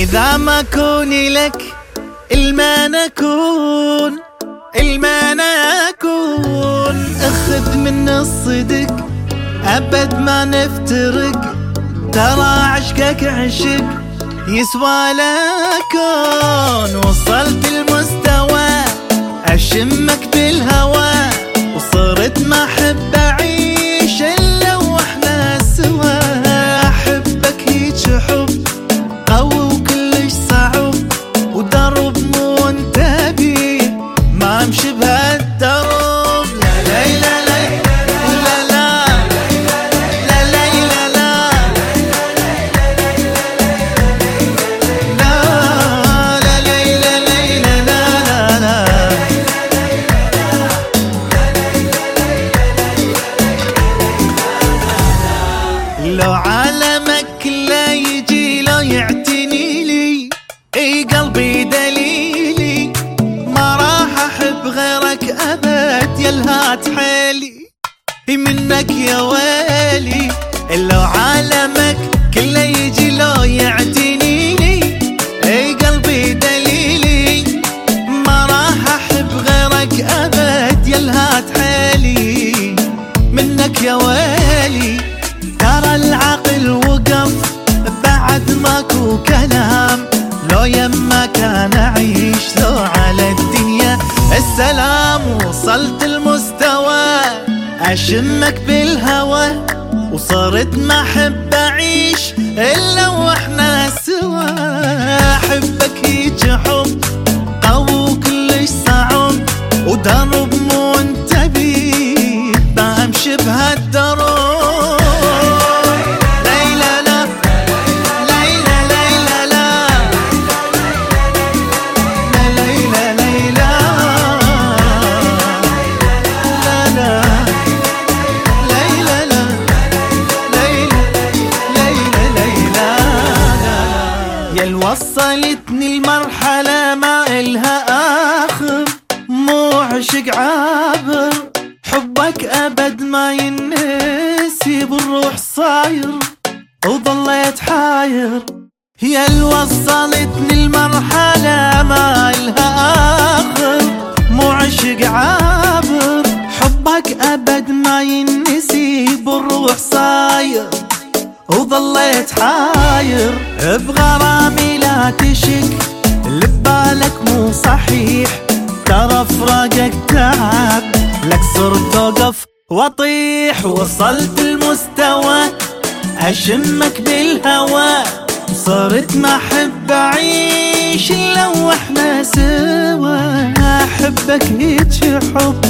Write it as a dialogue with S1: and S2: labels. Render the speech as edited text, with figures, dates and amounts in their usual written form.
S1: إذا ما كوني لك الما نكون اخذ من الصدق أبد ما نفترق، ترى عشقك عشق يسوى لكون. وصلت المستوى أشمك بالهوى، وصرت ما أحب أعيش إلا وإحنا سوا. أحبك هيج حب قوي وكلش صعب، ودرب مو انتبه ما أمشي بهالدرب. لا لا لا لا لا لا لا لا لا لا. لو عالمك لا يجي لو يعتني لي، اي قلبي دليلي ما راح احب غيرك ابد، يلهات حيلي منك يا ويلي. لو عالمك كله يجي لو يعتني لي، اي قلبي دليلي ما راح احب غيرك ابد، يلهات حيلي منك يا ويلي. ترى العقل وقف بعد ماكو كلام، لو يما كان اعيش لو على الدنيا السلام. وصلت المستوى أشمك بالهوى، وصرت ما أحب أعيش إلا وإحنا سوا. أحبك هيج حب قوي وكلش صعب، ودرب مو انتبه ما أمشي بهالدرب. وصلتني المرحلة ما إلها آخر، مو عشق عابر، حبك أبد ما ينسي بالروح صاير، وظليت حاير. يا وصلتني المرحلة ما إلها آخر، مو عشق عابر، حبك أبد ما ينسي بالروح صاير، وظليت حاير. بغرامي لا تشك اللي ببالك مو صحيح، ترى فراقك تعب لك صرت توقف واطيح. وصلت المستوى أشمك بالهوى، صرت ما أحب أعيش إلا وإحنا سوا. أحبك هيج حب